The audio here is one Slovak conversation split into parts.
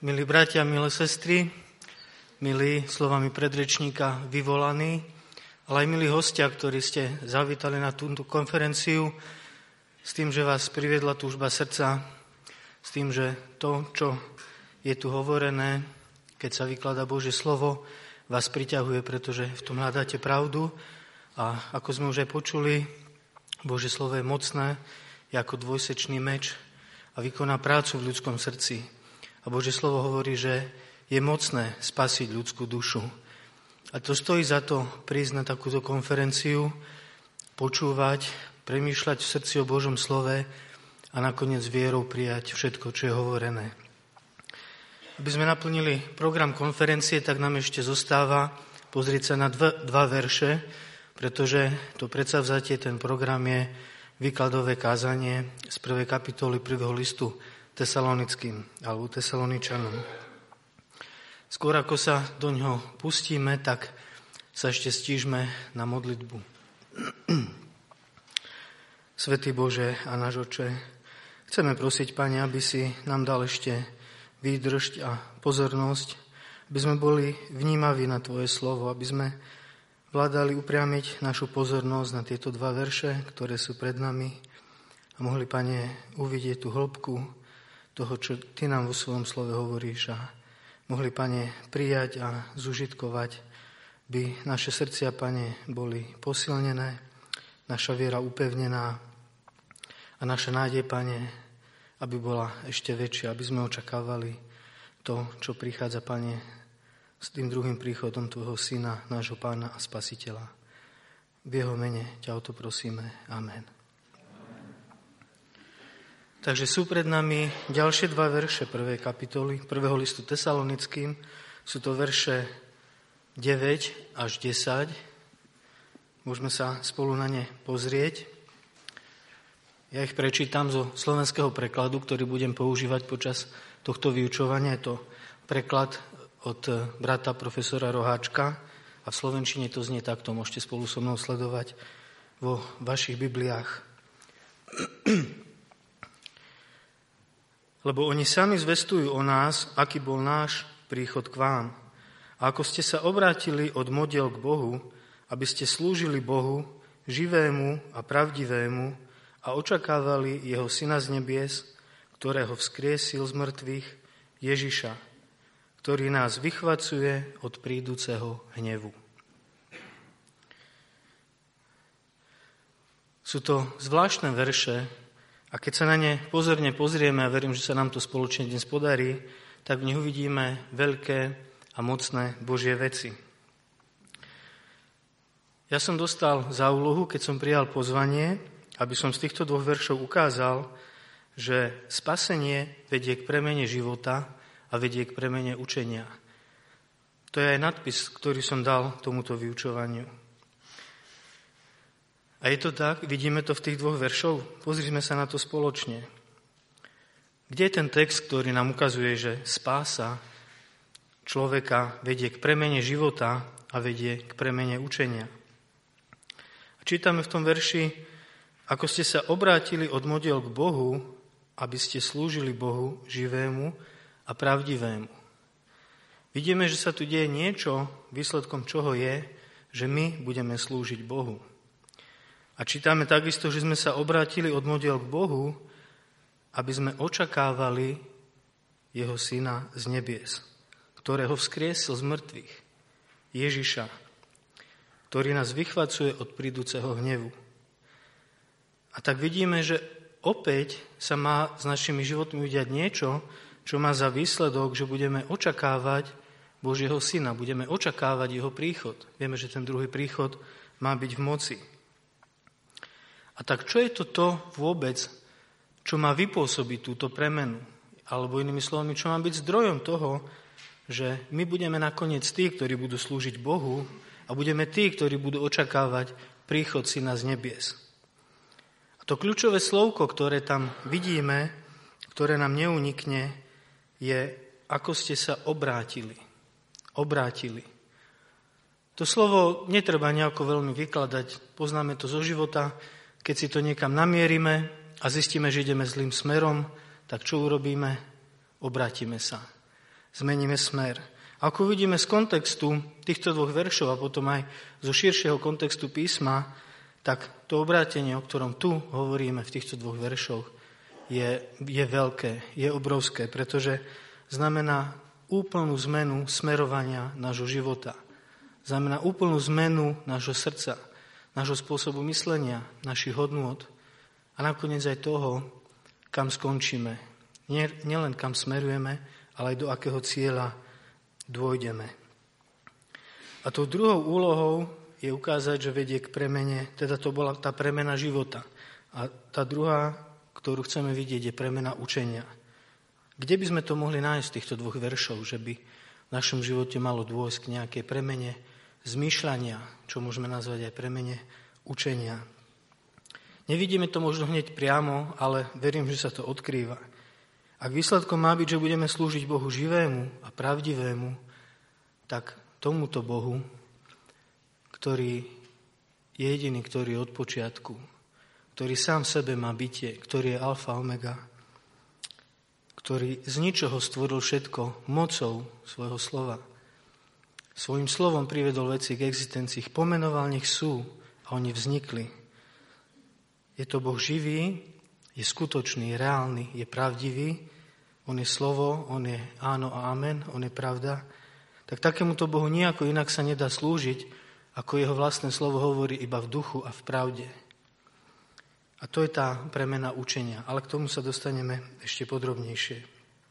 Milí bratia, milé sestry, milí slovami predrečníka vyvolaní, ale aj milí hostia, ktorí ste zavítali na túto konferenciu, s tým, že vás priviedla túžba srdca, s tým, že to, čo je tu hovorené, keď sa vykladá Božie slovo, vás priťahuje, pretože v tom hľadáte pravdu a ako sme už aj počuli, Božie slovo je mocné, je ako dvojsečný meč a vykoná prácu v ľudskom srdci. A Božie slovo hovorí, že je mocné spasiť ľudskú dušu. A to stojí za to prísť na takúto konferenciu, počúvať, premýšľať v srdci o Božom slove a nakoniec vierou prijať všetko, čo je hovorené. Aby sme naplnili program konferencie, tak nám ešte zostáva pozrieť sa na dva verše, pretože to predsavzatie, ten program je výkladové kázanie z 1. kapitoly 1. listu Tesalonickým alebo Tesaloničanom. Skôr ako sa do ňoho pustíme, tak sa ešte stížme na modlitbu. Svätý Bože a náš Oče, chceme prosiť, Pane, aby si nám dal ešte výdrž a pozornosť, aby sme boli vnímaví na Tvoje slovo, aby sme vládali upriamiť našu pozornosť na tieto dva verše, ktoré sú pred nami a mohli, Pane, uvidieť tú hĺbku toho, čo Ty nám vo svojom slove hovoríš a mohli, Pane, prijať a zužitkovať, by naše srdcia, Pane, boli posilnené, naša viera upevnená a naša nádej, Pane, aby bola ešte väčšia, aby sme očakávali to, čo prichádza, Pane, s tým druhým príchodom Tvojho Syna, nášho Pána a Spasiteľa. V Jeho mene ťa o to prosíme. Amen. Takže sú pred nami ďalšie dva verše 1. kapitoly 1. listu Tesalonickým. Sú to verše 9 až 10. Môžeme sa spolu na ne pozrieť. Ja ich prečítam zo slovenského prekladu, ktorý budem používať počas tohto vyučovania. Je to preklad od brata profesora Roháčka a v slovenčine to znie takto. Môžete spolu so mnou sledovať vo vašich Bibliách. Lebo oni sami zvestujú o nás, aký bol náš príchod k vám. A ako ste sa obrátili od modiel k Bohu, aby ste slúžili Bohu, živému a pravdivému a očakávali Jeho Syna z nebies, ktorého vzkriesil z mŕtvych, Ježiša, ktorý nás vychvacuje od príduceho hnevu. Sú to zvláštne verše, a keď sa na ne pozorne pozrieme, a verím, že sa nám to spoločne dnes podarí, tak v nich uvidíme veľké a mocné Božie veci. Ja som dostal za úlohu, keď som prijal pozvanie, aby som z týchto dvoch veršov ukázal, že spasenie vedie k premene života a vedie k premene učenia. To je aj nadpis, ktorý som dal tomuto vyučovaniu. A je to tak, vidíme to v tých dvoch veršov, pozrime sa na to spoločne. Kde je ten text, ktorý nám ukazuje, že spása človeka vedie k premene života a vedie k premene učenia? A čítame v tom verši, ako ste sa obrátili od modiel k Bohu, aby ste slúžili Bohu živému a pravdivému. Vidíme, že sa tu deje niečo, výsledkom čoho je, že my budeme slúžiť Bohu. A čítame takisto, že sme sa obrátili od modiel k Bohu, aby sme očakávali Jeho Syna z nebies, ktorého vzkriesil z mŕtvych, Ježiša, ktorý nás vychvacuje od príduceho hnevu. A tak vidíme, že opäť sa má s našimi životmi udiať niečo, čo má za výsledok, že budeme očakávať Božieho Syna, budeme očakávať Jeho príchod. Vieme, že ten druhý príchod má byť v moci. A tak čo je to vôbec, čo má vypôsobiť túto premenu? Alebo inými slovami, čo má byť zdrojom toho, že my budeme nakoniec tí, ktorí budú slúžiť Bohu a budeme tí, ktorí budú očakávať príchod Syna z nebies. A to kľúčové slovko, ktoré tam vidíme, ktoré nám neunikne, je, ako ste sa obrátili. Obrátili. To slovo netreba nejako veľmi vykladať, poznáme to zo života. Keď si to niekam namierime a zistíme, že ideme zlým smerom, tak čo urobíme? Obrátime sa. zmeníme smer. Ako vidíme z kontextu týchto dvoch veršov a potom aj zo širšieho kontextu písma, tak to obrátenie, o ktorom tu hovoríme v týchto dvoch veršoch, je veľké, je obrovské, pretože znamená úplnú zmenu smerovania nášho života. Znamená úplnú zmenu nášho srdca, nášho spôsobu myslenia, našich hodnôt a nakoniec aj toho, kam skončíme. Nielen kam smerujeme, ale aj do akého cieľa dôjdeme. A tou druhou úlohou je ukázať, že vedie k premene, teda to bola tá premena života. A tá druhá, ktorú chceme vidieť, je premena učenia. Kde by sme to mohli nájsť v týchto dvoch veršov, že by v našom živote malo dôjsť k nejakej premene zmýšľania, čo môžeme nazvať aj premene učenia. Nevidíme to možno hneď priamo, ale verím, že sa to odkrýva. Ak výsledkom má byť, že budeme slúžiť Bohu živému a pravdivému, tak tomuto Bohu, ktorý je jediný, ktorý je od počiatku, ktorý sám sebe má bytie, ktorý je alfa, omega, ktorý z ničoho stvoril všetko mocou svojho slova. Svojím slovom privedol veci k existencii, ich pomenoval, nech sú a oni vznikli. Je to Boh živý, je skutočný, je reálny, je pravdivý, on je slovo, on je áno a amen, on je pravda. Tak takémuto Bohu nejako inak sa nedá slúžiť, ako jeho vlastné slovo hovorí iba v duchu a v pravde. A to je tá premena učenia, ale k tomu sa dostaneme ešte podrobnejšie.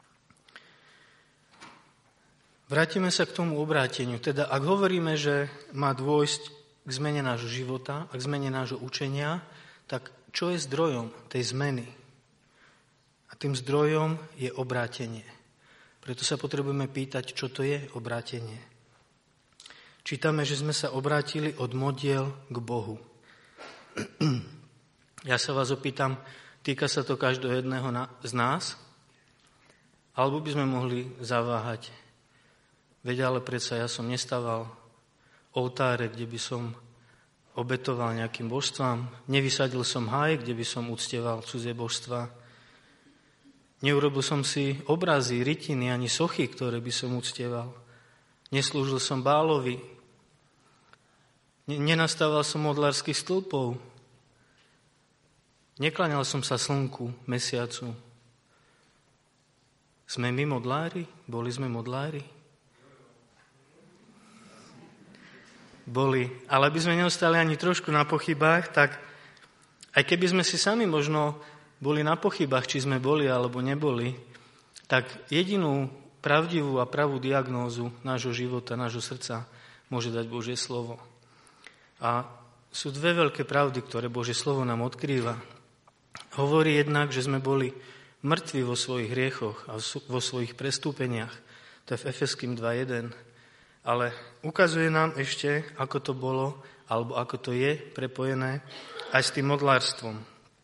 Vrátime sa k tomu obráteniu. Teda ak hovoríme, že má dôjsť k zmene nášho života, a k zmene nášho učenia, tak čo je zdrojom tej zmeny? A tým zdrojom je obrátenie. Preto sa potrebujeme pýtať, čo to je obrátenie. Čítame, že sme sa obrátili od modiel k Bohu. Ja sa vás opýtam, týka sa to každého jedného z nás? Alebo by sme mohli zaváhať? Veď ale predsa ja som nestával oltáre, kde by som obetoval nejakým božstvám. Nevysadil som háj, kde by som uctieval cudzie božstvá. Neurobil som si obrazy, rytiny ani sochy, ktoré by som uctieval. Neslúžil som Bálovi. Nenastával som modlárskych stĺpov. Nekláňal som sa slnku, mesiacu. Sme my modlári? Boli sme modlári? Boli. Ale aby sme neostali ani trošku na pochybách, tak aj keby sme si sami možno boli na pochybách, či sme boli alebo neboli, tak jedinú pravdivú a pravú diagnózu nášho života, nášho srdca môže dať Božie slovo. A sú dve veľké pravdy, ktoré Božie slovo nám odkrýva. Hovorí jednak, že sme boli mŕtvi vo svojich hriechoch a vo svojich prestúpeniach. To je v Efeským 2.1. Ale ukazuje nám ešte, ako to bolo, alebo ako to je prepojené aj s tým modlárstvom.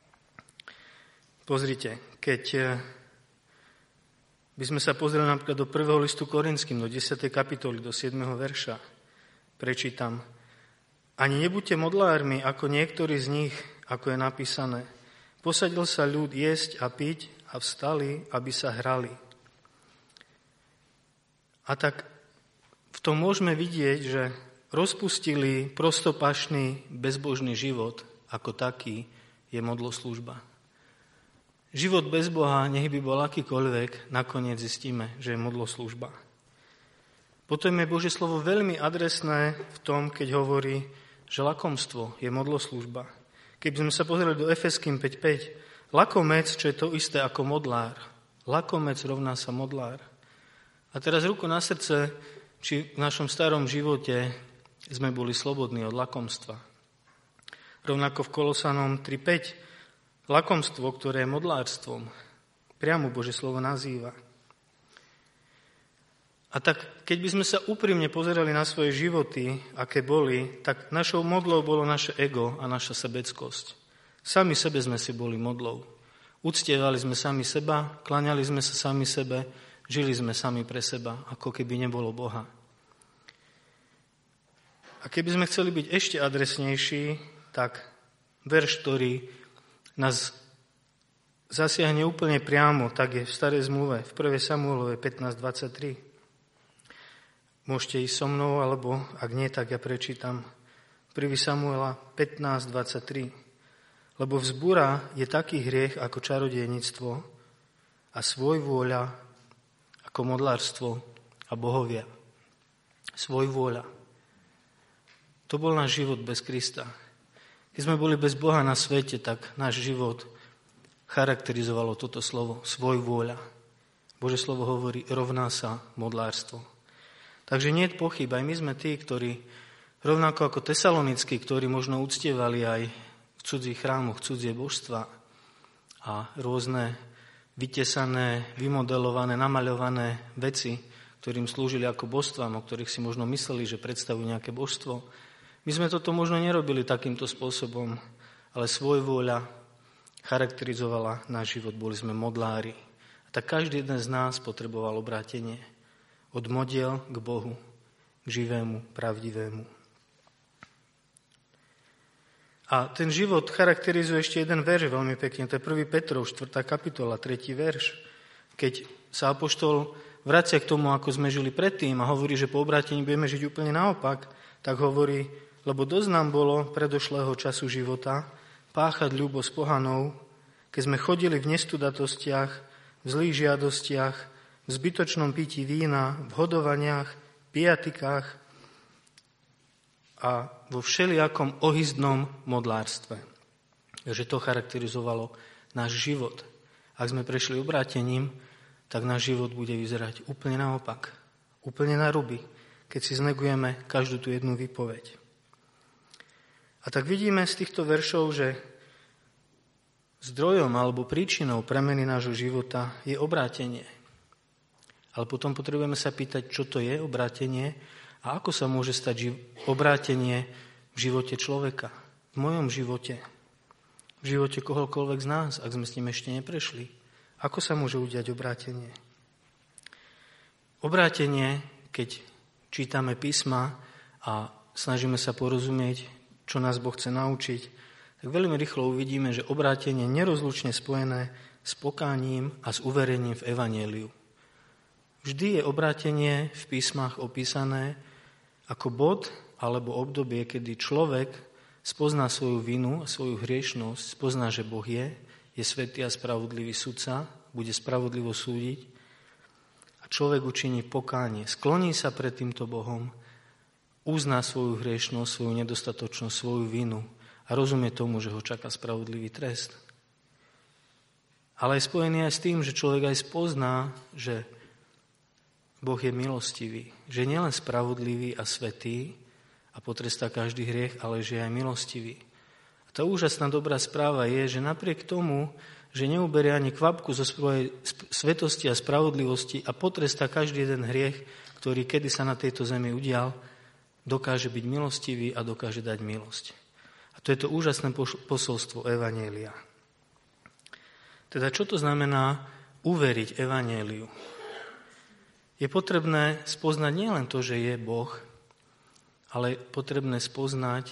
Pozrite, keď by sme sa pozreli napríklad do 1. listu Korinským, do 10. kapitoly, do 7. verša, prečítam. Ani nebuďte modlármi, ako niektorí z nich, ako je napísané. Posadil sa ľud jesť a piť a vstali, aby sa hrali. A tak v tom môžeme vidieť, že rozpustili prostopašný, bezbožný život ako taký je modloslúžba. Život bez Boha, nech by bol akýkoľvek, nakoniec zistíme, že je modloslúžba. Potom je Božie slovo veľmi adresné v tom, keď hovorí, že lakomstvo je modloslúžba. Keby sme sa pozreli do Efeským 5.5, lakomec, čo je to isté ako modlár. Lakomec rovná sa modlár. A teraz ruku na srdce, či v našom starom živote sme boli slobodní od lakomstva. Rovnako v Kolosanom 3.5, lakomstvo, ktoré je modlárstvom, priamo Božie slovo nazýva. A tak, keď by sme sa úprimne pozerali na svoje životy, aké boli, tak našou modlou bolo naše ego a naša sebeckosť. Sami sebe sme si boli modlou. Uctievali sme sami seba, kláňali sme sa sami sebe, žili sme sami pre seba, ako keby nebolo Boha. A keby sme chceli byť ešte adresnejší, tak verš, ktorý nás zasiahne úplne priamo, tak je v Starej zmluve, v 1. Samuelovej 15.23. Môžete ísť so mnou, alebo ak nie, tak ja prečítam 1. Samuela 15.23. Lebo vzbúra je taký hriech ako čarodejníctvo a svojvôľa ako modlárstvo a bohovia. Svojvôľa. To bol náš život bez Krista. Keď sme boli bez Boha na svete, tak náš život charakterizovalo toto slovo, svojvôľa. Božie slovo hovorí, rovná sa modlárstvo. Takže nie je pochyb, aj my sme tí, ktorí, rovnako ako Tesalonickí, ktorí možno uctievali aj v cudzích chrámoch, cudzie božstva a rôzne vytesané, vymodelované, namaľované veci, ktorým slúžili ako božstvám, o ktorých si možno mysleli, že predstavujú nejaké božstvo. My sme toto možno nerobili takýmto spôsobom, ale svojvôľa charakterizovala náš život, boli sme modlári. A tak každý jeden z nás potreboval obrátenie od modiel k Bohu, k živému, pravdivému. A ten život charakterizuje ešte jeden verš veľmi pekne, to je 1. Petrov, 4. kapitola, 3. verš. Keď sa apoštol vracia k tomu, ako sme žili predtým a hovorí, že po obrátení budeme žiť úplne naopak, tak hovorí, lebo dosť nám bolo predošlého času života páchať ľúbosť pohanov, keď sme chodili v nestudatostiach, v zlých žiadostiach, v zbytočnom pití vína, v hodovaniach, pijatikách a vo všelijakom ohyzdnom modlárstve. Takže to charakterizovalo náš život. Ak sme prešli obrátením, tak náš život bude vyzerať úplne naopak, úplne na ruby, keď si znegujeme každú tú jednu výpoveď. A tak vidíme z týchto veršov, že zdrojom alebo príčinou premeny nášho života je obrátenie. Ale potom potrebujeme sa pýtať, čo to je obrátenie a ako sa môže stať obrátenie v živote človeka, v mojom živote, v živote kohokoľvek z nás, ak sme s ním ešte neprešli. Ako sa môže udiať obrátenie? Obrátenie, keď čítame písma a snažíme sa porozumieť, čo nás Boh chce naučiť, tak veľmi rýchlo uvidíme, že obrátenie je nerozlučne spojené s pokáním a s uverením v evanjeliu. Vždy je obrátenie v písmach opísané ako bod alebo obdobie, kedy človek spozná svoju vinu a svoju hriešnosť, spozná, že Boh je svätý a spravodlivý sudca, bude spravodlivo súdiť a človek učiní pokánie, skloní sa pred týmto Bohom, uzná svoju hriešnosť, svoju nedostatočnosť, svoju vinu a rozumie tomu, že ho čaká spravodlivý trest. Ale je spojený aj s tým, že človek aj spozná, že Boh je milostivý, že nie len spravodlivý a svätý a potrestá každý hriech, ale že je aj milostivý. A tá úžasná dobrá správa je, že napriek tomu, že neuberie ani kvapku zo svojej svetosti a spravodlivosti a potrestá každý jeden hriech, ktorý kedy sa na tejto zemi udial, dokáže byť milostivý a dokáže dať milosť. A to je to úžasné posolstvo evanjelia. Teda čo to znamená uveriť evanjeliu? Je potrebné spoznať nielen to, že je Boh, ale je potrebné spoznať,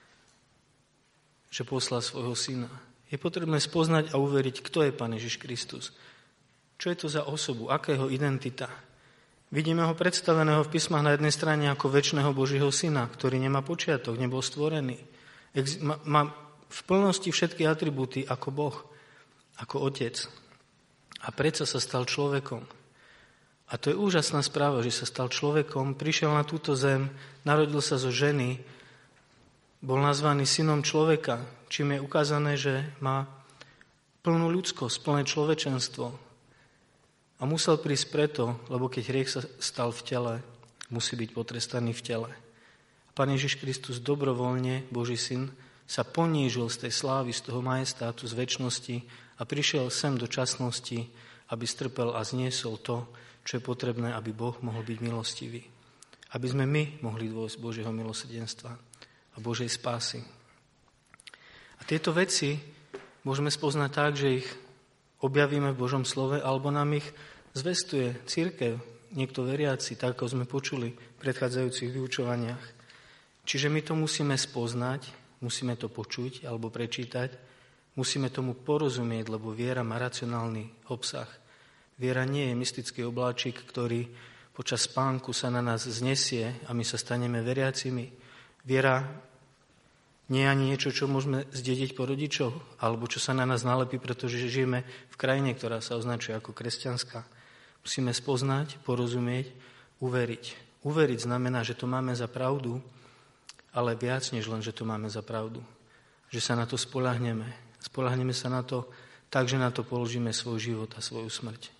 že poslal svojho syna. Je potrebné spoznať a uveriť, kto je Pán Ježiš Kristus. Čo je to za osobu? Aká je jeho identita? Vidíme ho predstaveného v písmach na jednej strane ako večného Božieho syna, ktorý nemá počiatok, nebol stvorený. Má v plnosti všetky atribúty ako Boh, ako Otec. A predsa sa stal človekom. A to je úžasná správa, že sa stal človekom, prišiel na túto zem, narodil sa zo ženy, bol nazvaný synom človeka, čím je ukázané, že má plnú ľudskosť, plné človečenstvo. A musel prísť preto, lebo keď hriech sa stal v tele, musí byť potrestaný v tele. A Pán Ježiš Kristus dobrovoľne, Boží syn, sa ponížil z tej slávy, z toho majestátu, z večnosti a prišiel sem do časnosti, aby strpel a zniesol to, čo je potrebné, aby Boh mohol byť milostivý. Aby sme my mohli dôjsť Božieho milosrdenstva a Božej spásy. A tieto veci môžeme spoznať tak, že ich objavíme v Božom slove, alebo nám ich zvestuje cirkev, niekto veriaci, tak ako sme počuli v predchádzajúcich vyučovaniach. Čiže my to musíme spoznať, musíme to počuť alebo prečítať, Musíme tomu porozumieť, lebo viera má racionálny obsah. Viera nie je mystický obláčik, ktorý počas spánku sa na nás znesie a my sa staneme veriacimi. Viera nie je ani niečo, čo môžeme zdediť po rodičov, alebo čo sa na nás nalepí, pretože žijeme v krajine, ktorá sa označuje ako kresťanská. Musíme spoznať, porozumieť, uveriť. Uveriť znamená, že to máme za pravdu, ale viac než len, že to máme za pravdu. Že sa na to spoľahneme. Spoľahneme sa na to tak, že na to položíme svoj život a svoju smrť.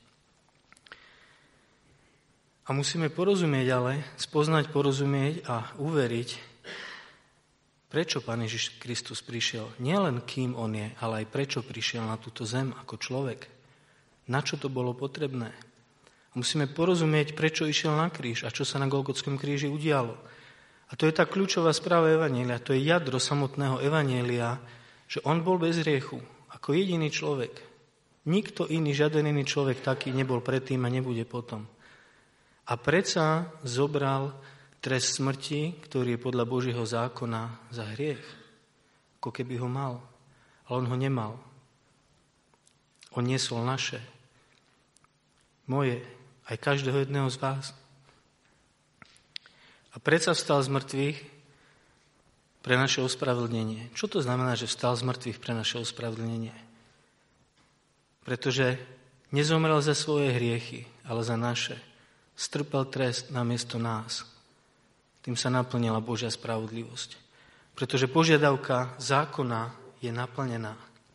A musíme porozumieť ale, spoznať, porozumieť a uveriť, prečo Pán Ježiš Kristus prišiel. Nie len kým on je, ale aj prečo prišiel na túto zem ako človek. Na čo to bolo potrebné. A musíme porozumieť, prečo išiel na kríž a čo sa na Golgotskom kríži udialo. A to je tá kľúčová správa evanjelia, to je jadro samotného evanjelia, že on bol bez hriechu, ako jediný človek. Nikto iný, žiaden iný človek taký nebol predtým a nebude potom. A predsa zobral trest smrti, ktorý je podľa Božieho zákona za hriech. Ako keby ho mal. Ale on ho nemal. On niesol naše. Moje. Aj každého jedného z vás. A predsa vstal z mŕtvych pre naše ospravedlnenie. Čo to znamená, že vstal z mŕtvych pre naše ospravedlnenie? Pretože nezomrel za svoje hriechy, ale za naše. Strpel trest namiesto nás. Tým sa naplnila Božia spravodlivosť. Pretože požiadavka zákona je naplnená.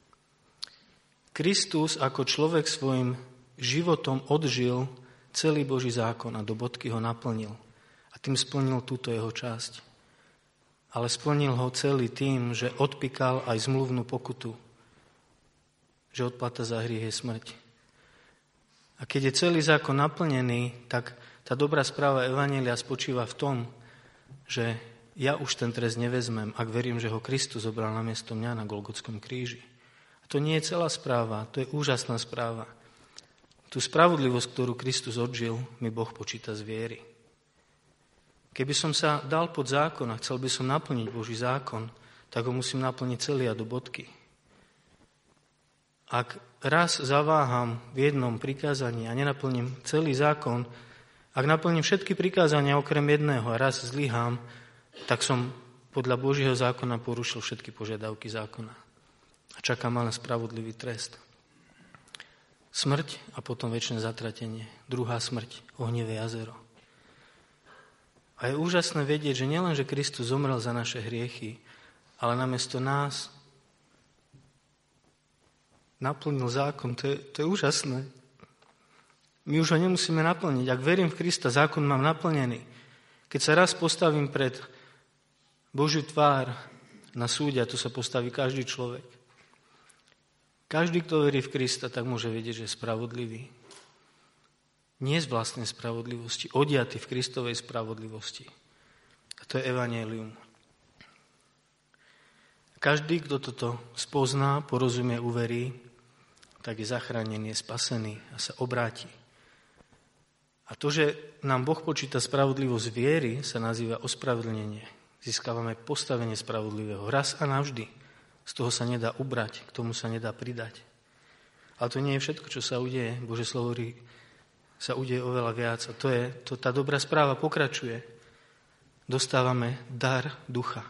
Kristus ako človek svojim životom odžil celý Boží zákon a do bodky ho naplnil. A tým splnil túto jeho časť. Ale splnil ho celý tým, že odpíkal aj zmluvnú pokutu. Že odplata za hriech je smrť. A keď je celý zákon naplnený, tak tá dobrá správa evanjelia spočíva v tom, že ja už ten trest nevezmem, ak verím, že ho Kristus zobral namiesto mňa na Golgotskom kríži. A to nie je celá správa, to je úžasná správa. Tú spravodlivosť, ktorú Kristus odžil, mi Boh počíta z viery. Keby som sa dal pod zákon a chcel by som naplniť Boží zákon, tak ho musím naplniť celý a do bodky. Ak raz zaváham v jednom prikázaní a nenaplním celý zákon, ak naplním všetky prikázania okrem jedného a raz zlyhám, tak som podľa Božieho zákona porušil všetky požiadavky zákona. A čaká ma len spravodlivý trest. Smrť a potom večné zatratenie. Druhá smrť, ohnivé jazero. A je úžasné vedieť, že nielen, že Kristus zomrel za naše hriechy, ale namiesto nás naplnil zákon. To je úžasné. My už ho nemusíme naplniť. Ak verím v Krista, zákon mám naplnený. Keď sa raz postavím pred Božiu tvár na súde, a tu sa postaví každý človek. Každý, kto verí v Krista, tak môže vedieť, že je spravodlivý. Nie z vlastnej spravodlivosti, odiaty v Kristovej spravodlivosti. A to je evanjelium. Každý, kto toto spozná, porozumie, uverí, tak je zachránený, je spasený a sa obráti. A to, že nám Boh počíta spravodlivosť viery, sa nazýva ospravedlnenie. Získavame postavenie spravodlivého raz a navždy. Z toho sa nedá ubrať, k tomu sa nedá pridať. Ale to nie je všetko, čo sa udeje. Božie slovo sa udeje oveľa viac. A tá dobrá správa pokračuje. Dostávame dar ducha.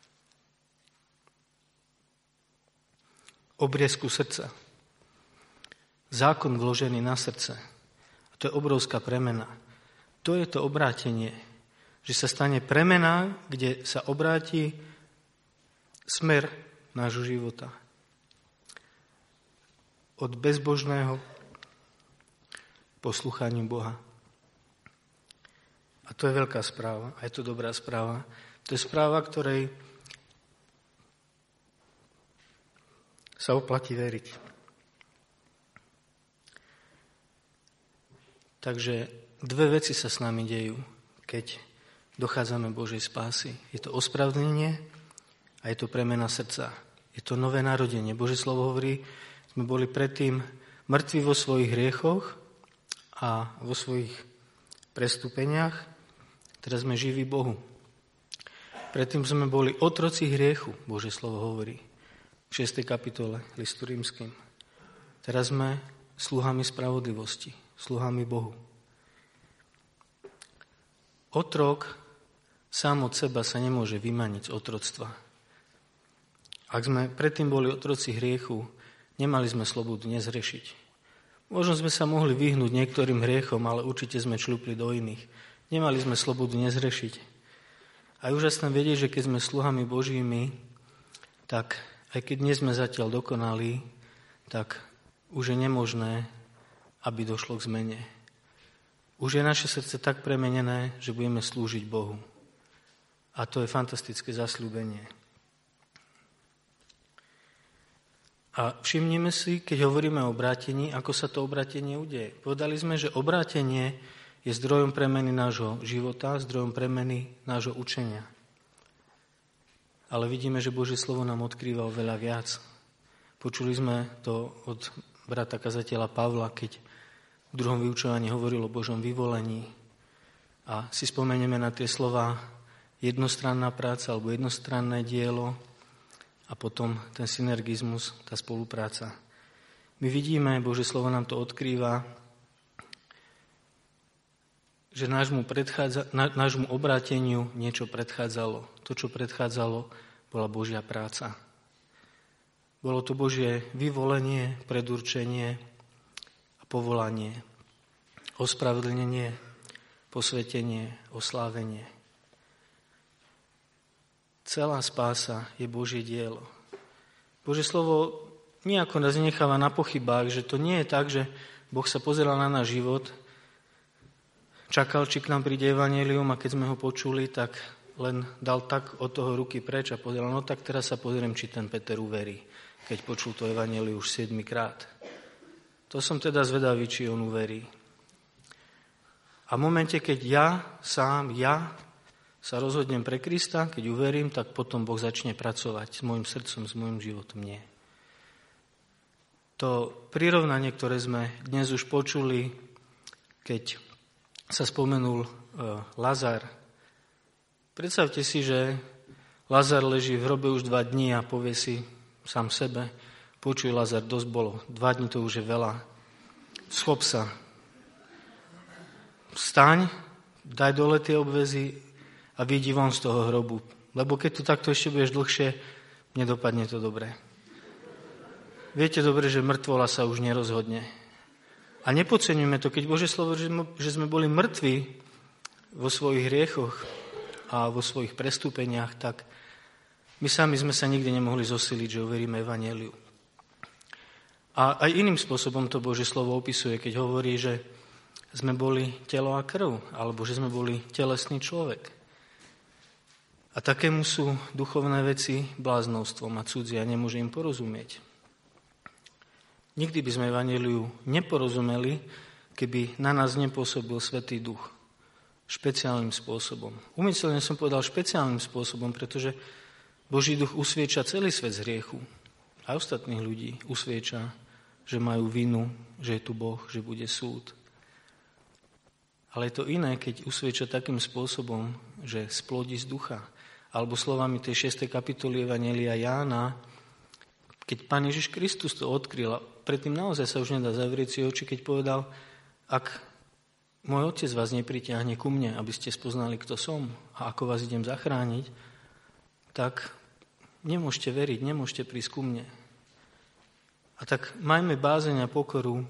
Obriezku srdca. Zákon vložený na srdce. A to je obrovská premena. To je to obrátenie. Že sa stane premena, kde sa obráti smer nášho života. Od bezbožného posluchaniu Boha. A to je veľká správa. A je to dobrá správa. To je správa, ktorej sa oplatí veriť. Takže dve veci sa s nami dejú, keď dochádzame Božej spásy. Je to ospravedlnenie a je to premena srdca. Je to nové narodenie. Božie slovo hovorí, sme boli predtým mŕtvi vo svojich hriechoch a vo svojich prestúpeniach. Teraz sme živí Bohu. Predtým sme boli otroci hriechu, Božie slovo hovorí. v 6. kapitole listu Rímskym. Teraz sme sluhami spravodlivosti, sluhami Bohu. Otrok sám od seba sa nemôže vymaniť z otroctva. Ak sme predtým boli otroci hriechu, nemali sme slobodu nezhrešiť. Možno sme sa mohli vyhnúť niektorým hriechom, ale určite sme čľupli do iných. Nemali sme slobodu nezhrešiť. A je úžasné vedieť, že keď sme sluhami Božími, tak aj keď nie sme zatiaľ dokonalí, tak už je nemožné, aby došlo k zmene. Už je naše srdce tak premenené, že budeme slúžiť Bohu. A to je fantastické zasľúbenie. A všimnime si, keď hovoríme o obrátení, ako sa to obrátenie udeje. Povedali sme, že obrátenie je zdrojom premeny nášho života, zdrojom premeny nášho učenia. Ale vidíme, že Božie slovo nám odkrýva oveľa viac. Počuli sme to od brata kazateľa Pavla, keď v druhom vyučovaní hovoril o Božom vyvolení. A si spomenieme na tie slova jednostranná práca alebo jednostranné dielo a potom ten synergizmus, tá spolupráca. My vidíme, Božie slovo nám to odkrýva, že nášmu obráteniu niečo predchádzalo. To, čo predchádzalo, bola Božia práca. Bolo to Božie vyvolenie, predurčenie a povolanie, ospravedlnenie, posvetenie, oslávenie. Celá spása je Božie dielo. Božie slovo nejako nás necháva na pochybách, že to nie je tak, že Boh sa pozeral na náš život, čakal, či k nám príde evanjelium a keď sme ho počuli, tak len dal tak od toho ruky preč a povedal, no tak teraz sa pozriem, či ten Peter uverí, keď počul to evanjelium už 7-krát. To som teda zvedavý, či on uverí. A v momente, keď ja sa rozhodnem pre Krista, keď uverím, tak potom Boh začne pracovať s môjim srdcom, s môjim životom. Nie. To prirovnanie, ktoré sme dnes už počuli, keď sa spomenul Lazar. Predstavte si, že Lazar leží v hrobe už 2 dní a povie si sám sebe, počuj Lazar, dosť bolo, 2 dní to už je veľa, schop sa, vstaň, daj dole tie obväzy a vyjdi von z toho hrobu, lebo keď tu takto ešte budeš dlhšie, nedopadne to dobre. Viete dobre, že mŕtvola sa už nerozhodne. A nepodceňujme to, keď Božie slovo, že sme boli mŕtvi vo svojich hriechoch a vo svojich prestúpeniach, tak my sami sme sa nikdy nemohli zosiliť, že uveríme evanjeliu. A aj iným spôsobom to Božie slovo opisuje, keď hovorí, že sme boli telo a krv, alebo že sme boli telesný človek. A takému sú duchovné veci bláznovstvom a cudzia, nemôže im porozumieť. Nikdy by sme evanjeliu neporozumeli, keby na nás nepôsobil Svätý Duch špeciálnym spôsobom. Úmyselne som povedal špeciálnym spôsobom, pretože Boží Duch usvieča celý svet z hriechu. A ostatných ľudí usvieča, že majú vinu, že je tu Boh, že bude súd. Ale je to iné, keď usvieča takým spôsobom, že splodí z ducha. Alebo slovami tej 6. kapitoly Evanjelia Jána, keď Pán Ježiš Kristus to odkryl, predtým naozaj sa už nedá zavrieť si oči, keď povedal, ak môj Otec vás nepritiahne ku mne, aby ste spoznali, kto som a ako vás idem zachrániť, tak nemôžete veriť, nemôžete prísť ku mne. A tak majme bázeň a pokoru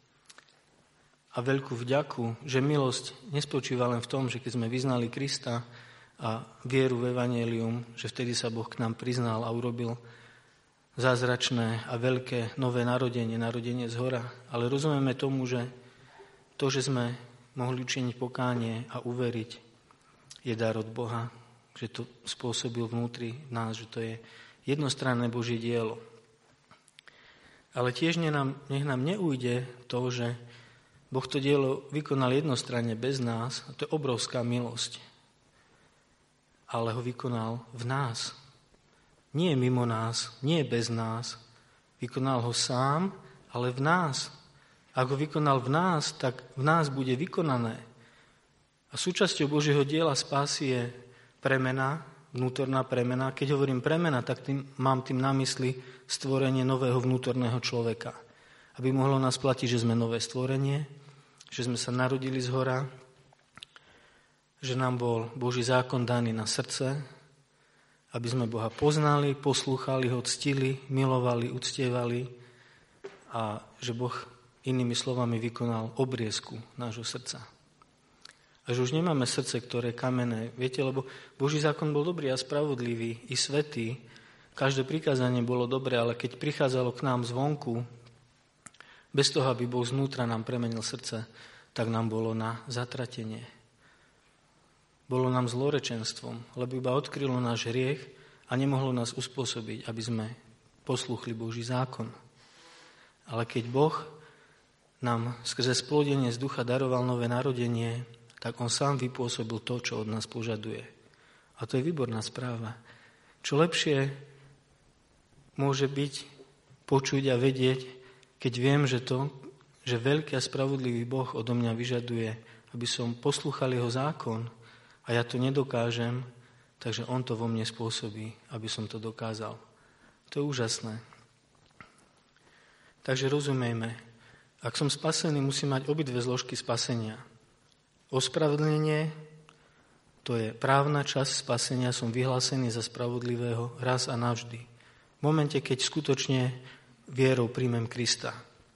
a veľkú vďaku, že milosť nespočíva len v tom, že keď sme vyznali Krista a vieru v evanjelium, že vtedy sa Boh k nám priznal a urobil zázračné a veľké nové narodenie z hora. Ale rozumieme tomu, že to, že sme mohli učiniť pokánie a uveriť, je dar od Boha, že to spôsobil vnútri nás, že to je jednostranné Božie dielo. Ale tiež nech nám neujde to, že Boh to dielo vykonal jednostranne bez nás, a to je obrovská milosť. Ale ho vykonal v nás. Nie mimo nás, nie bez nás. Vykonal ho sám, ale v nás. Ak ho vykonal v nás, tak v nás bude vykonané. A súčasťou Božieho diela spásy je premena vnútorná premena. Keď hovorím premena, tak mám tým na mysli stvorenie nového vnútorného človeka. Aby mohlo nás platiť, že sme nové stvorenie, že sme sa narodili zhora, že nám bol Boží zákon daný na srdce, aby sme Boha poznali, poslúchali ho, ctili, milovali, uctievali a že Boh inými slovami vykonal obriezku nášho srdca. A že už nemáme srdce, ktoré je kamenné. Viete, lebo Boží zákon bol dobrý a spravodlivý i svätý. Každé prikázanie bolo dobré, ale keď prichádzalo k nám zvonku, bez toho, aby Boh znútra nám premenil srdce, tak nám bolo na zatratenie. Bolo nám zlorečenstvom, lebo iba odkrylo náš hriech a nemohlo nás uspôsobiť, aby sme poslúchli Boží zákon. Ale keď Boh nám skrze splodenie z ducha daroval nové narodenie, tak on sám vypôsobil to, čo od nás požaduje. A to je výborná správa. Čo lepšie môže byť, počuť a vedieť, keď viem, že veľký a spravodlivý Boh odo mňa vyžaduje, aby som poslúchal jeho zákon a ja to nedokážem, takže on to vo mne spôsobí, aby som to dokázal. To je úžasné. Takže rozumejme, ak som spasený, musím mať obidve zložky spasenia. Ospravedlnenie, to je právna časť spasenia, som vyhlásený za spravodlivého raz a navždy. V momente, keď skutočne vierou príjmem Krista.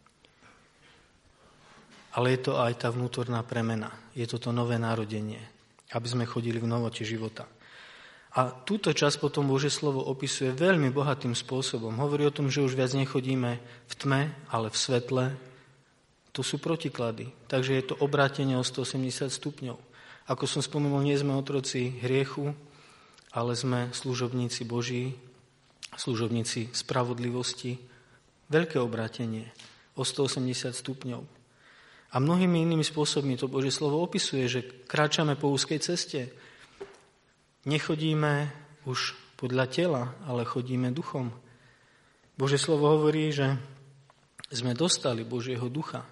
Ale je to aj tá vnútorná premena. Je to nové narodenie, aby sme chodili v novote života. A túto časť potom Božie slovo opisuje veľmi bohatým spôsobom. Hovorí o tom, že už viac nechodíme v tme, ale v svetle. To sú protiklady. Takže je to obrátenie o 180 stupňov. Ako som spomenul, nie sme otroci hriechu, ale sme služobníci Boží, služobníci spravodlivosti. Veľké obrátenie o 180 stupňov. A mnohými inými spôsobmi to Božie slovo opisuje, že kráčame po úzkej ceste. Nechodíme už podľa tela, ale chodíme duchom. Božie slovo hovorí, že sme dostali Božieho ducha.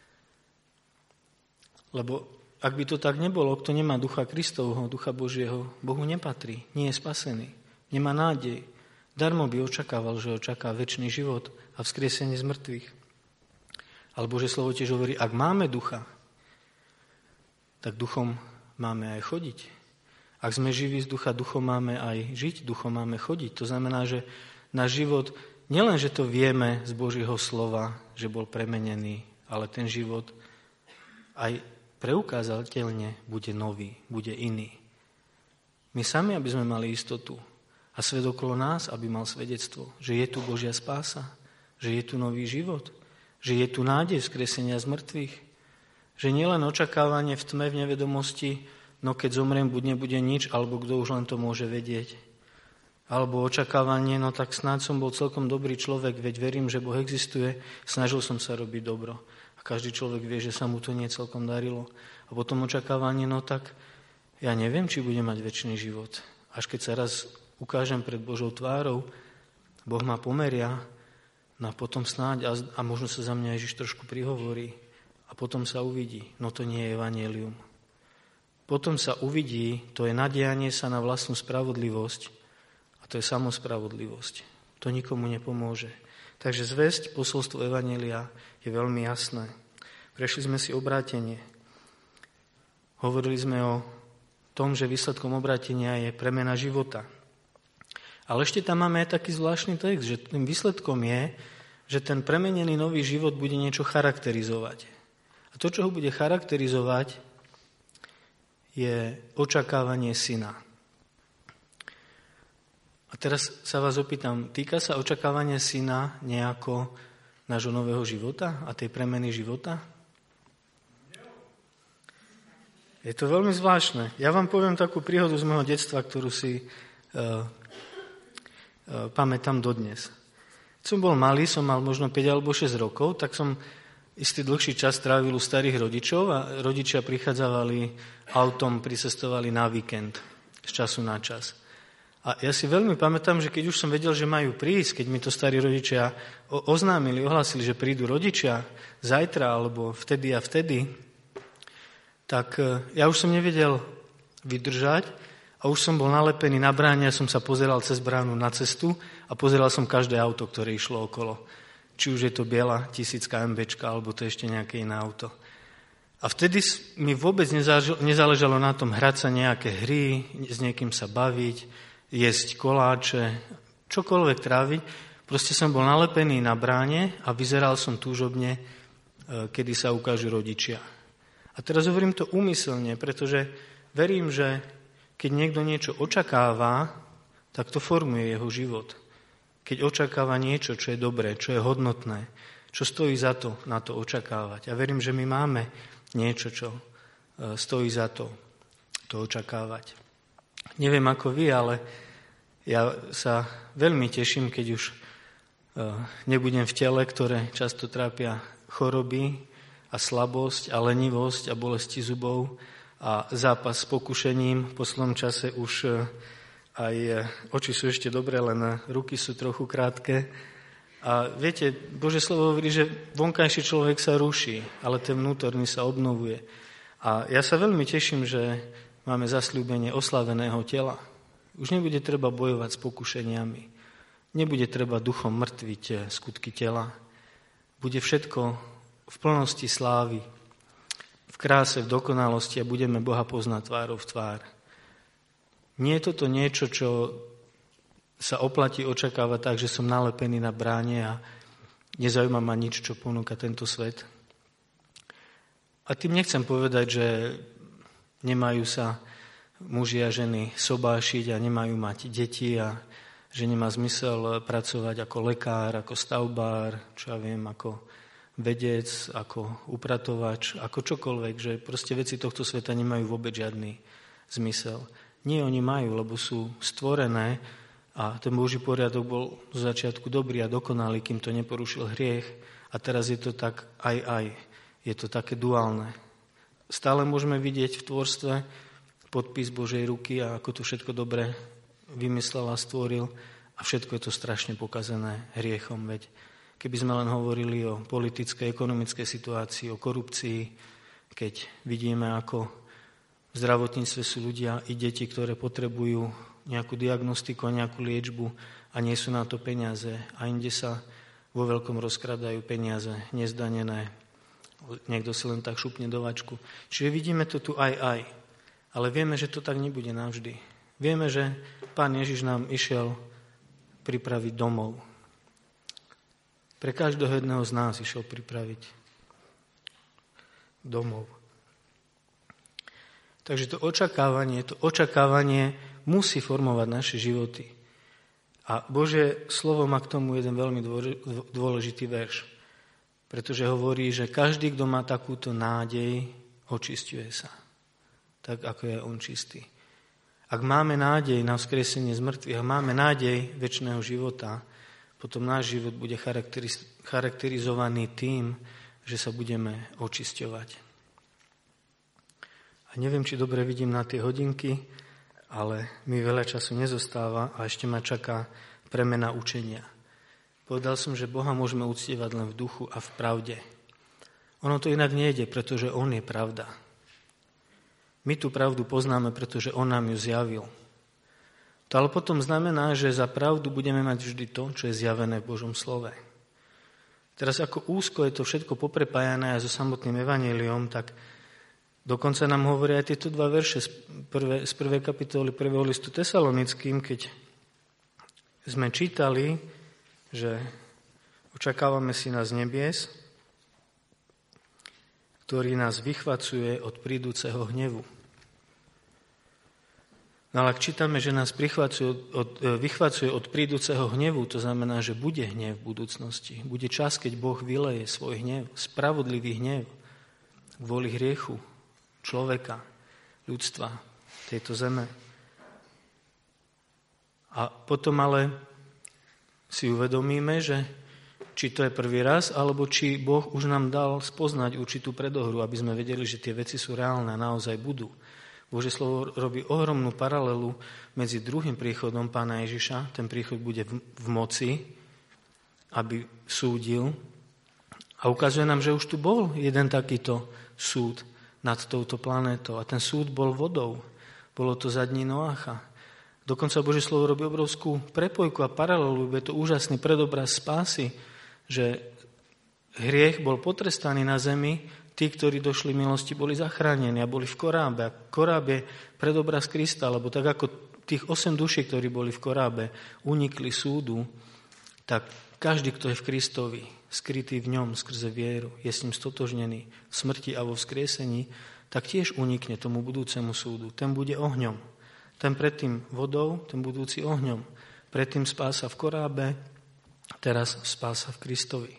Lebo ak by to tak nebolo, kto nemá ducha Kristovho, ducha Božieho, Bohu nepatrí, nie je spasený, nemá nádej. Darmo by očakával, že očaká večný život a vzkriesenie z mŕtvych. Ale Božie slovo tiež hovorí, ak máme ducha, tak duchom máme aj chodiť. Ak sme živí z ducha, duchom máme aj žiť, duchom máme chodiť. To znamená, že náš život, nielen, že to vieme z Božieho slova, že bol premenený, ale ten život aj preukázateľne bude nový, bude iný. My sami, aby sme mali istotu, a svet okolo nás, aby mal svedectvo, že je tu Božia spása, že je tu nový život, že je tu nádej vzkriesenia z mŕtvych, že nielen očakávanie v tme, v nevedomosti, no keď zomriem, buď nebude nič, alebo kto už len to môže vedieť. Alebo očakávanie, no tak snáď som bol celkom dobrý človek, veď verím, že Boh existuje, snažil som sa robiť dobro. A každý človek vie, že sa mu to nie celkom darilo. A potom očakávanie, no tak ja neviem, či budem mať večný život. Až keď sa raz ukážem pred Božou tvárou, Boh ma pomeria, no a potom snáď, a možno sa za mňa Ježiš trošku prihovorí, a potom sa uvidí. No to nie je evanjelium. Potom sa uvidí, to je nadianie sa na vlastnú spravodlivosť, a to je samospravodlivosť. To nikomu nepomôže. Takže zvesť posolstvo evanjelia je veľmi jasné. Prešli sme si obrátenie. Hovorili sme o tom, že výsledkom obrátenia je premena života. Ale ešte tam máme aj taký zvláštny text, že tým výsledkom je, že ten premenený nový život bude niečo charakterizovať. A to, čo ho bude charakterizovať, je očakávanie syna. A teraz sa vás opýtam, týka sa očakávania syna nejako nášho nového života a tej premeny života? Je to veľmi zvláštne. Ja vám poviem takú príhodu z môjho detstva, ktorú si pamätám dodnes. Keď som bol malý, som mal možno 5 alebo 6 rokov, tak som istý dlhší čas trávil u starých rodičov a rodičia prichádzali autom, pricestovali na víkend z času na čas. A ja si veľmi pamätám, že keď už som vedel, že majú prísť, keď mi to starí rodičia oznámili, ohlásili, že prídu rodičia zajtra alebo vtedy a vtedy, tak ja už som nevedel vydržať a a už som bol nalepený na bráne a som sa pozeral cez bránu na cestu a pozeral som každé auto, ktoré išlo okolo. Či už je to biela 1000 MBčka, alebo to ešte nejaké iné auto. A vtedy mi vôbec nezáležalo na tom hrať sa nejaké hry, s niekým sa baviť, jesť koláče, čokoľvek tráviť. Proste som bol nalepený na bráne a vyzeral som túžobne, kedy sa ukážu rodičia. A teraz hovorím to úmyselne, pretože verím, že keď niekto niečo očakáva, tak to formuje jeho život. Keď očakáva niečo, čo je dobré, čo je hodnotné, čo stojí za to na to očakávať. A verím, že my máme niečo, čo stojí za to očakávať. Neviem ako vy, ale ja sa veľmi teším, keď už nebudem v tele, ktoré často trápia choroby a slabosť a lenivosť a bolesti zubov a zápas s pokušením. V poslednom čase už aj oči sú ešte dobré, len ruky sú trochu krátke. A viete, Božie slovo hovorí, že vonkajší človek sa ruší, ale ten vnútorný sa obnovuje. A ja sa veľmi teším, že máme zasľúbenie oslaveného tela. Už nebude treba bojovať s pokušeniami. Nebude treba duchom mŕtviť skutky tela. Bude všetko v plnosti slávy, v kráse, v dokonalosti a budeme Boha poznať tvárou v tvár. Nie je toto niečo, čo sa oplatí očakávať tak, že som nalepený na bráne a nezaujíma ma nič, čo ponúka tento svet. A tým nechcem povedať, že nemajú sa muži a ženy sobášiť a nemajú mať deti a že nemá zmysel pracovať ako lekár, ako stavbár, čo ja viem, ako vedec, ako upratovač, ako čokoľvek, že proste veci tohto sveta nemajú vôbec žiadny zmysel. Nie, oni majú, lebo sú stvorené a ten Boží poriadok bol zo začiatku dobrý a dokonalý, kým to neporušil hriech a teraz je to tak aj. Je to také duálne. Stále môžeme vidieť v tvorstve podpis Božej ruky a ako to všetko dobre vymyslel a stvoril a všetko je to strašne pokazené hriechom. Veď keby sme len hovorili o politickej, ekonomickej situácii, o korupcii, keď vidíme, ako v zdravotníctve sú ľudia i deti, ktoré potrebujú nejakú diagnostiku, nejakú liečbu a nie sú na to peniaze a inde sa vo veľkom rozkradajú peniaze nezdanené. Niekto si len tak šupne do vačku. Čiže vidíme to tu aj. Ale vieme, že to tak nebude navždy. Vieme, že Pán Ježiš nám išiel pripraviť domov. Pre každého jedného z nás išiel pripraviť domov. Takže to očakávanie musí formovať naše životy. A Božie slovo má k tomu jeden veľmi dôležitý verš. Pretože hovorí, že každý, kto má takúto nádej, očisťuje sa. Tak, ako je on čistý. Ak máme nádej na vzkriesenie z mŕtvych, ak máme nádej večného života, potom náš život bude charakterizovaný tým, že sa budeme očisťovať. A neviem, či dobre vidím na tie hodinky, ale mi veľa času nezostáva a ešte ma čaká premena učenia. Povedal som, že Boha môžeme uctievať len v duchu a v pravde. Ono to inak nejde, pretože On je pravda. My tú pravdu poznáme, pretože On nám ju zjavil. To ale potom znamená, že za pravdu budeme mať vždy to, čo je zjavené v Božom slove. Teraz ako úzko je to všetko poprepájané aj so samotným evanjeliom, tak dokonca nám hovoria aj tieto dva verše z prvej kapitoly 1. listu Tesalonickým, keď sme čítali, že očakávame syna z nebies, ktorý nás vychvacuje od prídúceho hnevu. No ale ak čítame, že nás vychvacuje od prídúceho hnevu, to znamená, že bude hnev v budúcnosti. Bude čas, keď Boh vyleje svoj hnev, spravodlivý hnev kvôli hriechu človeka, ľudstva, tejto zeme. A potom ale si uvedomíme, že či to je prvý raz, alebo či Boh už nám dal spoznať určitú predohru, aby sme vedeli, že tie veci sú reálne a naozaj budú. Božie slovo robí ohromnú paralelu medzi druhým príchodom Pána Ježiša. Ten príchod bude v moci, aby súdil. A ukazuje nám, že už tu bol jeden takýto súd nad touto planétou. A ten súd bol vodou. Bolo to za dní Noácha. Dokonca Božie slovo robí obrovskú prepojku a paralelu. Je to úžasný predobraz spásy, že hriech bol potrestaný na zemi, tí, ktorí došli milosti, boli zachránení a boli v korábe. A koráb je predobraz Krista, lebo tak ako tých 8 duší, ktorí boli v korábe, unikli súdu, tak každý, kto je v Kristovi, skrytý v ňom skrze vieru, je s ním stotožnený v smrti a vo vzkriesení, tak tiež unikne tomu budúcemu súdu. Ten bude ohňom. Ten predtým vodou, ten budúci ohňom. Predtým spása v korábe, teraz spása v Kristovi.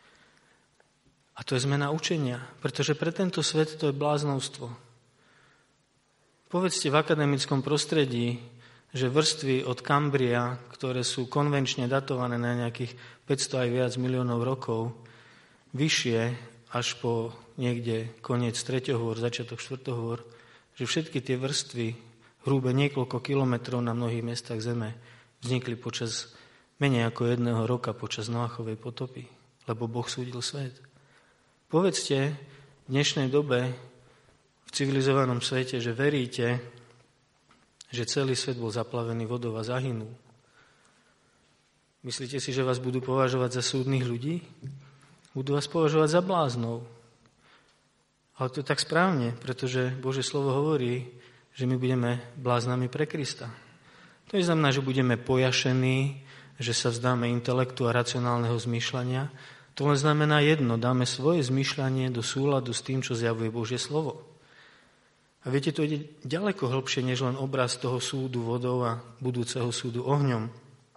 A to je zmena učenia, pretože pre tento svet to je bláznovstvo. Povedzte v akademickom prostredí, že vrstvy od Kambria, ktoré sú konvenčne datované na nejakých 500 aj viac miliónov rokov, vyššie až po niekde koniec 3. hôr, začiatok 4. hôr, že všetky tie vrstvy hrubé niekoľko kilometrov na mnohých miestach Zeme vznikli počas menej ako 1 roka počas Noachovej potopy, lebo Boh súdil svet. Povedzte v dnešnej dobe v civilizovanom svete, že veríte, že celý svet bol zaplavený vodou a zahynul. Myslíte si, že vás budú považovať za súdnych ľudí? Budú vás považovať za bláznov. Ale to je tak správne, pretože Božie slovo hovorí, že my budeme bláznami pre Krista. To neznamená, že budeme pojašení, že sa vzdáme intelektu a racionálneho zmýšľania. To len znamená jedno, dáme svoje zmýšľanie do súladu s tým, čo zjavuje Božie slovo. A viete, to ide ďaleko hlbšie, než len obraz toho súdu vodou a budúceho súdu ohňom.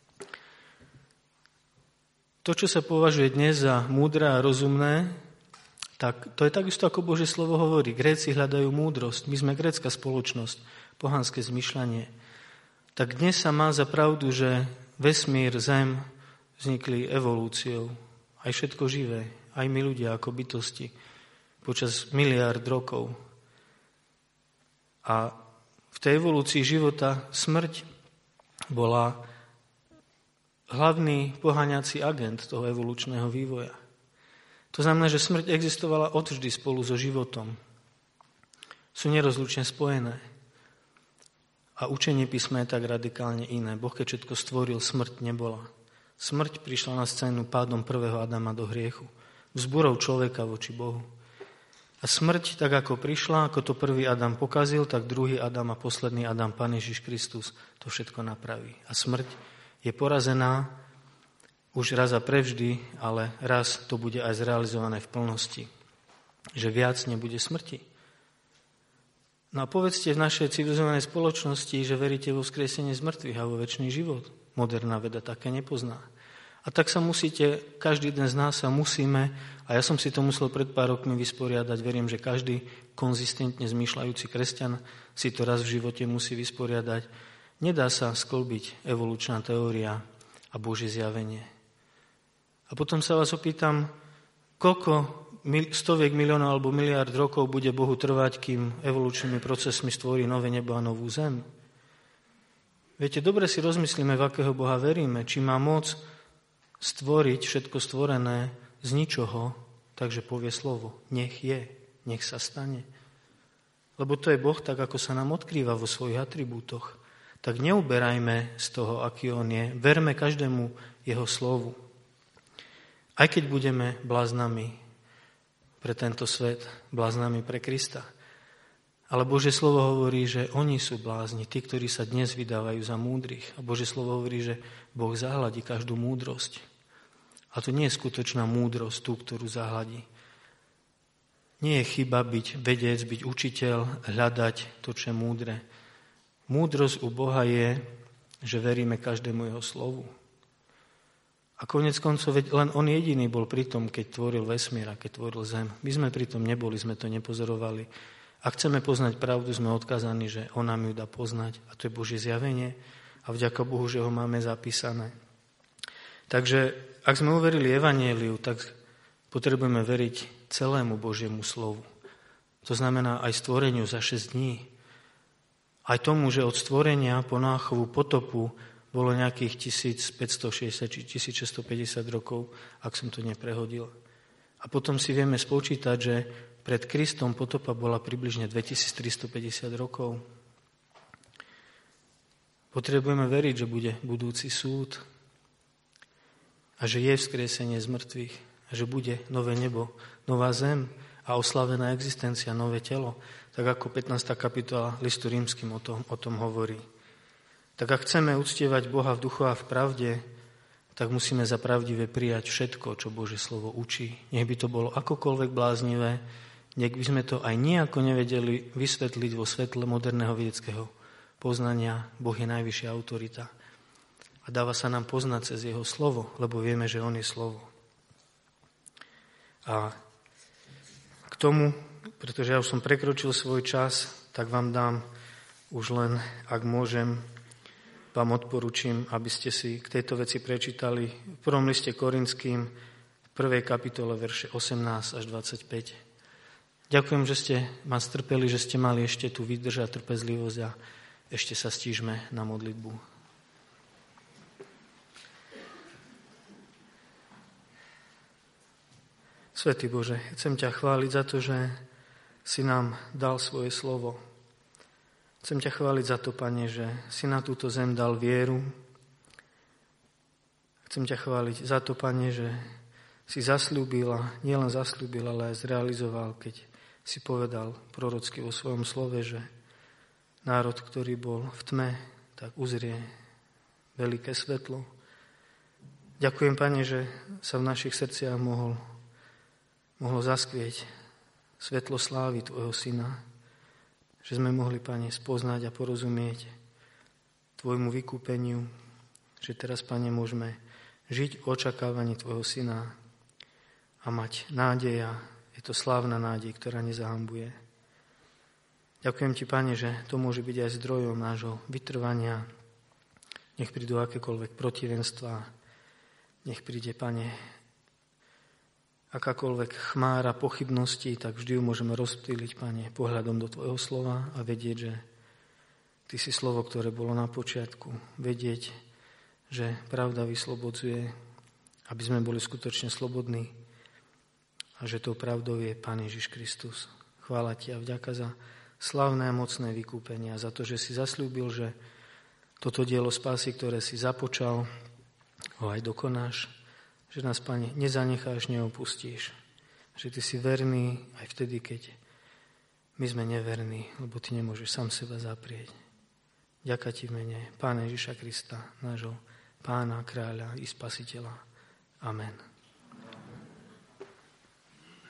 To, čo sa považuje dnes za múdre a rozumné, tak to je takisto, ako Božie slovo hovorí. Gréci hľadajú múdrosť. My sme grécka spoločnosť, pohanské zmyšľanie. Tak dnes sa má za pravdu, že vesmír, zem vznikli evolúciou. Aj všetko živé, aj my ľudia ako bytosti počas miliárd rokov. A v tej evolúcii života smrť bola hlavný poháňací agent toho evolučného vývoja. To znamená, že smrť existovala odvždy spolu so životom. Sú nerozlučne spojené. A učenie písma je tak radikálne iné. Boh, keď všetko stvoril, smrť nebola. Smrť prišla na scénu pádom prvého Adama do hriechu. Vzburou človeka voči Bohu. A smrť, tak ako prišla, ako to prvý Adam pokazil, tak druhý Adam a posledný Adam, Pán Ježiš Kristus, to všetko napraví. A smrť je porazená už raz a prevždy, ale raz to bude aj zrealizované v plnosti. Že viac nebude smrti. No a povedzte v našej civilizovanej spoločnosti, že veríte vo vzkriesenie z mŕtvych a vo večný život. Moderná veda také nepozná. A tak sa musíte, každý jeden z nás sa musíme, a ja som si to musel pred pár rokmi vysporiadať, verím, že každý konzistentne zmýšľajúci kresťan si to raz v živote musí vysporiadať. Nedá sa sklbiť evolučná teória a Božie zjavenie. A potom sa vás opýtam, koľko stoviek miliónov alebo miliárd rokov bude Bohu trvať, kým evolučnými procesmi stvorí nové nebo a novú zem. Viete, dobre si rozmyslíme, v akého Boha veríme, či má moc stvoriť všetko stvorené z ničoho, takže povie slovo, nech je, nech sa stane. Lebo to je Boh tak, ako sa nám odkrýva vo svojich atribútoch. Tak neuberajme z toho, aký on je, verme každému jeho slovu. Aj keď budeme bláznami pre tento svet, bláznami pre Krista. Ale Božie slovo hovorí, že oni sú blázni, tí, ktorí sa dnes vydávajú za múdrych. A Božie slovo hovorí, že Boh zahladí každú múdrosť. A to nie je skutočná múdrosť, tú, ktorú zahladí. Nie je chyba byť vedec, byť učiteľ, hľadať to, čo je múdre. Múdrosť u Boha je, že veríme každému jeho slovu. A konec koncov, len on jediný bol pri tom, keď tvoril vesmír a keď tvoril zem. My sme pri tom neboli, sme to nepozorovali. Ak chceme poznať pravdu, sme odkázaní, že on nám ju dá poznať. A to je Božie zjavenie. A vďaka Bohu, že ho máme zapísané. Takže, ak sme uverili evanjeliu, tak potrebujeme veriť celému Božiemu slovu. To znamená aj stvoreniu za 6 dní. Aj tomu, že od stvorenia po Noachovú potopu bolo nejakých 1560 či 1650 rokov, ak som to neprehodil. A potom si vieme spočítať, že pred Kristom potopa bola približne 2350 rokov. Potrebujeme veriť, že bude budúci súd a že je vzkriesenie z mŕtvych a že bude nové nebo, nová zem a oslavená existencia, nové telo, tak ako 15. kapitola listu rímskym o tom hovorí. Tak ak chceme uctievať Boha v duchu a v pravde, tak musíme za pravdivé prijať všetko, čo Božie slovo učí. Nech by to bolo akokoľvek bláznivé, nech by sme to aj nejako nevedeli vysvetliť vo svetle moderného vedeckého poznania. Boh je najvyššia autorita. A dáva sa nám poznať cez jeho slovo, lebo vieme, že on je slovo. A k tomu, pretože ja už som prekročil svoj čas, tak vám dám už len, ak môžem, vám odporúčim, aby ste si k tejto veci prečítali v prvom liste Korinským, v 1. kapitole, verše 18 až 25. Ďakujem, že ste ma strpeli, že ste mali ešte tú výdrž a trpezlivosť a ešte sa stížme na modlitbu. Svätý Bože, chcem ťa chváliť za to, že si nám dal svoje slovo. Chcem ťa chváliť za to, Pane, že si na túto zem dal vieru. Chcem ťa chváliť za to, Pane, že si zasľúbil, a nielen zasľúbil, ale aj zrealizoval, keď si povedal prorocky vo svojom slove, že národ, ktorý bol v tme, tak uzrie veľké svetlo. Ďakujem, Pane, že sa v našich srdciach mohlo zaskvieť svetlo slávy Tvojho Syna, že sme mohli, Pane, spoznať a porozumieť Tvojmu vykúpeniu, že teraz, Pane, môžeme žiť v očakávaní Tvojho Syna a mať nádej, a je to slávna nádej, ktorá nezahambuje. Ďakujem Ti, Pane, že to môže byť aj zdrojom nášho vytrvania. Nech prídu akékoľvek protivenstva, nech príde, Pane, akákoľvek chmára pochybností, tak vždy ju môžeme rozptýliť, Pane, pohľadom do Tvojho slova a vedieť, že Ty si slovo, ktoré bolo na počiatku. Vedieť, že pravda vyslobodzuje, aby sme boli skutočne slobodní a že tou pravdou je Pán Ježiš Kristus. Chvála Ti a vďaka za slávne a mocné vykúpenie a za to, že si zasľúbil, že toto dielo spásy, ktoré si započal, ho aj dokonáš, že nás, Pane, nezanecháš, neopustíš, že Ty si verný aj vtedy, keď my sme neverní, lebo Ty nemôžeš sám seba zaprieť. Ďakujem Ti v mene Pána Ježiša Krista, nášho Pána, Kráľa i Spasiteľa. Amen.